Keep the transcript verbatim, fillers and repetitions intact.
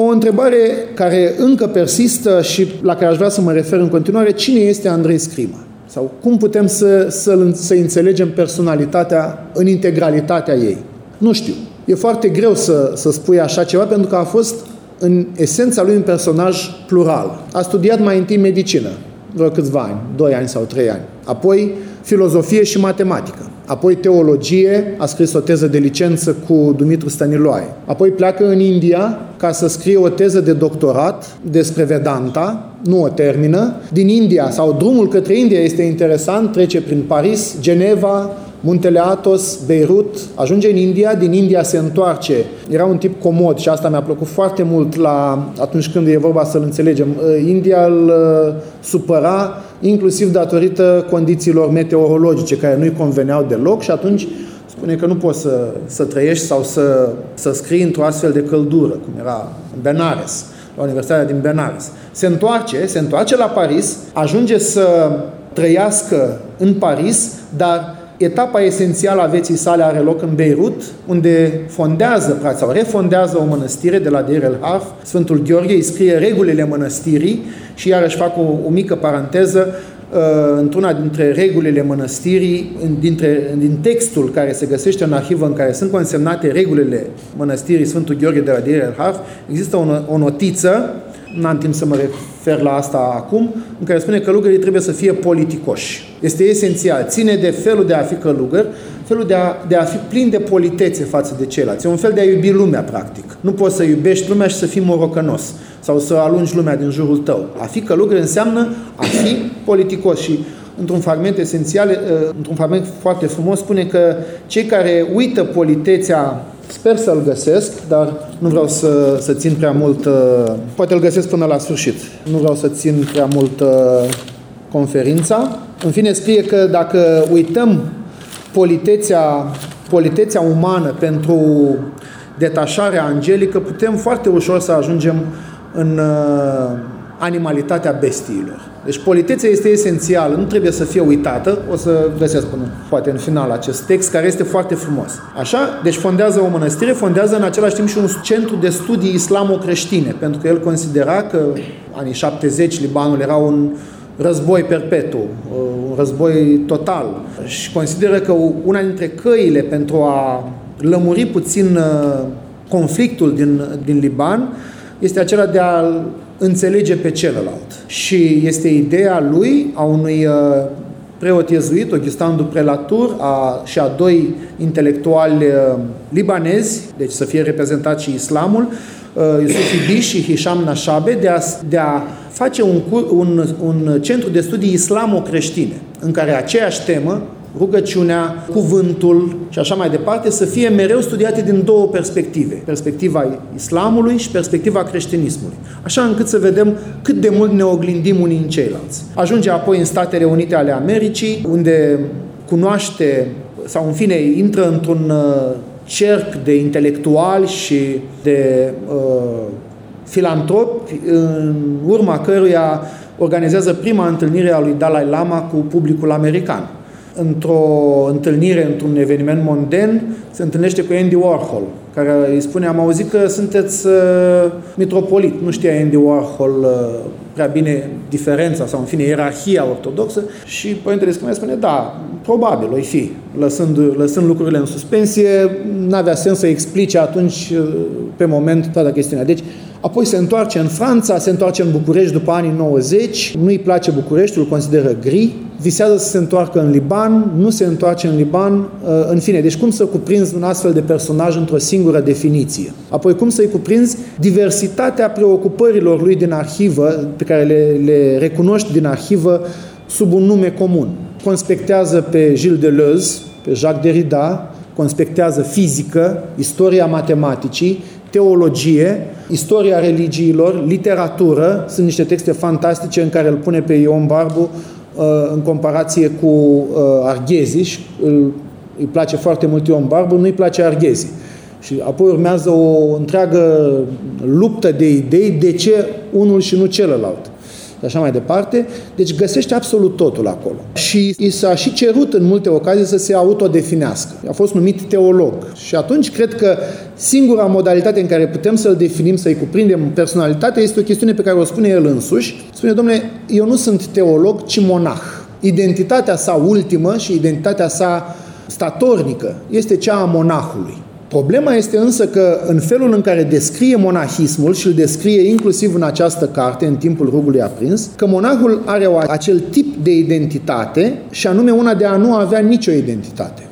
O întrebare care încă persistă și la care aș vrea să mă refer în continuare: cine este Andrei Scrima? Sau cum putem să, să, să înțelegem personalitatea în integralitatea ei? Nu știu. E foarte greu să, să spui așa ceva, pentru că a fost în esența lui un personaj plural. A studiat mai întâi medicină, vreo câțiva ani, doi ani sau trei ani. Apoi filozofie și matematică. Apoi teologie, a scris o teză de licență cu Dumitru Stăniloae. Apoi pleacă în India ca să scrie o teză de doctorat despre Vedanta, nu o termină. Din India, sau drumul către India este interesant, trece prin Paris, Geneva, Muntele Athos, Beirut, ajunge în India, din India se întoarce. Era un tip comod și asta mi-a plăcut foarte mult la, atunci când e vorba să-l înțelegem. India îl supăra inclusiv datorită condițiilor meteorologice care nu-i conveneau deloc și atunci spune că nu poți să, să trăiești sau să, să scrii într-o astfel de căldură, cum era în Benares, la Universitatea din Benares. Se întoarce, se întoarce la Paris, ajunge să trăiască în Paris, dar etapa esențială a vieții sale are loc în Beirut, unde fondează, sau refondează o mănăstire de la Deir el-Harf. Sfântul Gheorghe îi scrie regulile mănăstirii și iarăși fac o, o mică paranteză. Într-una dintre regulile mănăstirii, dintre, din textul care se găsește în arhivă, în care sunt consemnate regulile mănăstirii Sfântul Gheorghe de la Deir el-Harf, există o, o notiță, n-am timp să mă refer la asta acum, în care spune că călugării trebuie să fie politicoși. Este esențial, ține de felul de a fi călugăr, felul de a, de a fi plin de politețe față de ceilalți. E un fel de a iubi lumea, practic. Nu poți să iubești lumea și să fii morocănos sau să alungi lumea din jurul tău. A fi călugăr înseamnă a fi politicos și într-un fragment esențial, într-un fragment foarte frumos, spune că cei care uită politețea, sper să-l găsesc, dar nu vreau să, să țin prea mult, poate îl găsesc până la sfârșit, nu vreau să țin prea mult conferința. În fine, scrie că dacă uităm politețea, politețea umană pentru detașarea angelică, putem foarte ușor să ajungem în animalitatea bestiilor. Deci politețea este esențială, nu trebuie să fie uitată. O să găsesc până, poate în final, acest text, care este foarte frumos. Așa, deci fondează o mănăstire, fondează în același timp și un centru de studii islamo-creștine, pentru că el considera că anii șaptezeci Libanul era un război perpetu, un război total. Și consideră că una dintre căile pentru a lămuri puțin conflictul din, din Liban este acela de a înțelege pe celălalt. Și este ideea lui, a unui preot iezuit, Augustin Dupré Latour, a, și a doi intelectuali libanezi, deci să fie reprezentat și islamul, Yusuf Ibi și Hisham Nashabe, de a, de a face un, un, un centru de studii islamo-creștine, în care aceeași temă, rugăciunea, cuvântul și așa mai departe, să fie mereu studiate din două perspective. Perspectiva islamului și perspectiva creștinismului. Așa încât să vedem cât de mult ne oglindim unii în ceilalți. Ajunge apoi în Statele Unite ale Americii, unde cunoaște, sau în fine, intră într-un cerc de intelectuali și de uh, filantropi, în urma căruia organizează prima întâlnire a lui Dalai Lama cu publicul american. Într-o întâlnire, într-un eveniment monden, se întâlnește cu Andy Warhol, care îi spune: am auzit că sunteți uh, mitropolit. Nu știa Andy Warhol uh, prea bine diferența sau, în fine, ierarhia ortodoxă și Părintele Scrima spune: da, probabil, o fi. Lăsând, lăsând lucrurile în suspensie, n-avea sens să explice atunci, uh, pe moment, toată chestiunea. Deci, apoi se întoarce în Franța, se întoarce în București după anii nouăzeci, nu-i place Bucureștiul, îl consideră gri, visează să se întoarcă în Liban, nu se întoarce în Liban, în fine. Deci cum să cuprinzi un astfel de personaj într-o singură definiție? Apoi cum să-i cuprinzi diversitatea preocupărilor lui din arhivă, pe care le, le recunoști din arhivă sub un nume comun. Conspectează pe Gilles Deleuze, pe Jacques Derrida, conspectează fizică, istoria matematicii, teologie, istoria religiilor, literatură. Sunt niște texte fantastice în care îl pune pe Ion Barbu în comparație cu Arghezi și îi place foarte mult Ion Barbu, nu îi place Arghezi. Și apoi urmează o întreagă luptă de idei de ce unul și nu celălalt. și așa mai departe. Deci găsește absolut totul acolo. Și i s-a și cerut în multe ocazii să se autodefinească. A fost numit teolog. Și atunci cred că singura modalitate în care putem să-l definim, să-i cuprindem personalitatea, este o chestiune pe care o spune el însuși. Spune, dom'le, eu nu sunt teolog, ci monah. Identitatea sa ultimă și identitatea sa statornică este cea a monahului. Problema este însă că în felul în care descrie monahismul, și îl descrie inclusiv în această carte, În timpul rugului aprins, că monahul are o, acel tip de identitate și anume una de a nu avea nicio identitate.